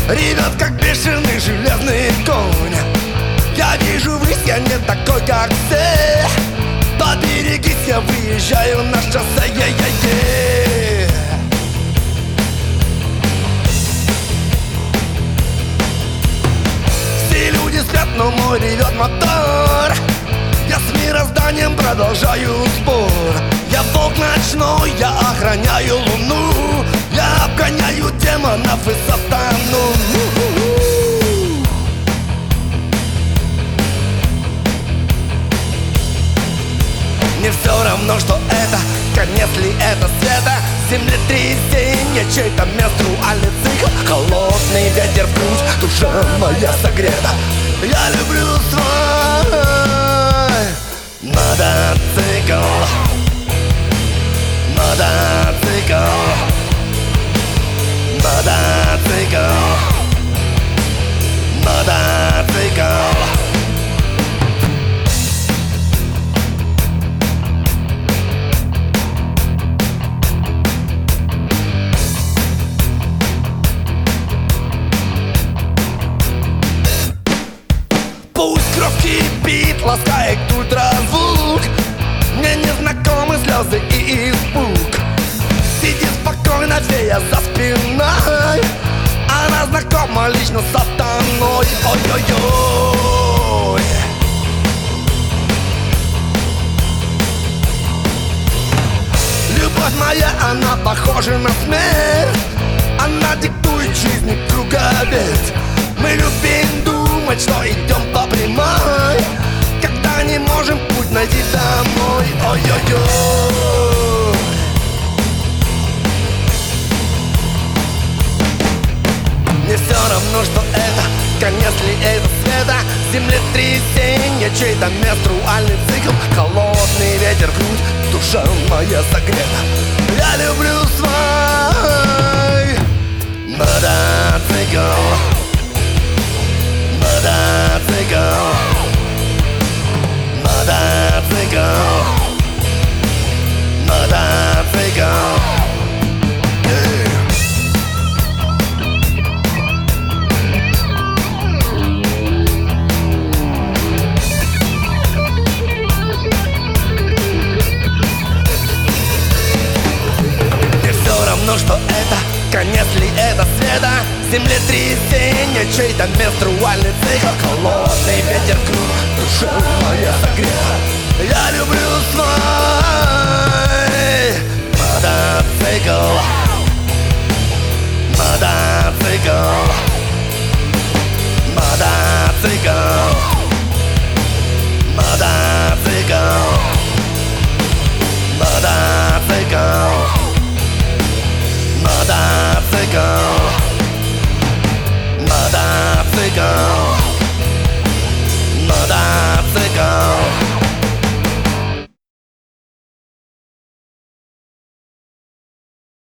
ревет, как бешеный железный конь. Я вижу ввысь, я не такой, как все. Поберегись, я выезжаю на шоссе. Все люди спят, но мой ревет мотор. Я с мирозданием продолжаю спор. Я волк ночной, я охраняю луну. Я обгоняю демонов и сатану. Мне все равно, что это конец ли это света. Землетрясение, чей-то менструальный цикл. Холодный ветер в грудь, душа моя согрета. Я люблю свой мотоцикл. Мотоцикл. Мотоцикл. Мотоцикл. Пусть кровь кипит, ласкает ультразвук. Мне незнакомы слезы и испуг. Сиди спокойно, фея за спиной. Она знакома лично с сатаной. Ой-ой-ой. Любовь моя, она похожа на смерть. Она диктует жизни круговерть. Мы любим думать, что идем по прямой, когда не можем путь найти домой. Ой-ой-ой. Мне все равно, что это конец ли это света. Землетрясение, чей-то менструальный цикл. Холодный ветер в грудь, душа моя согрета. Я люблю свой мотоцикл. Мотоцикл. Мотоцикл. Мотоцикл. Мне все равно, что это конец ли это света. Землетрясение, чей-то менструальный цикл. Холодный ветер в грудь, душа моя согрета. Я люблю свой мотоцикл.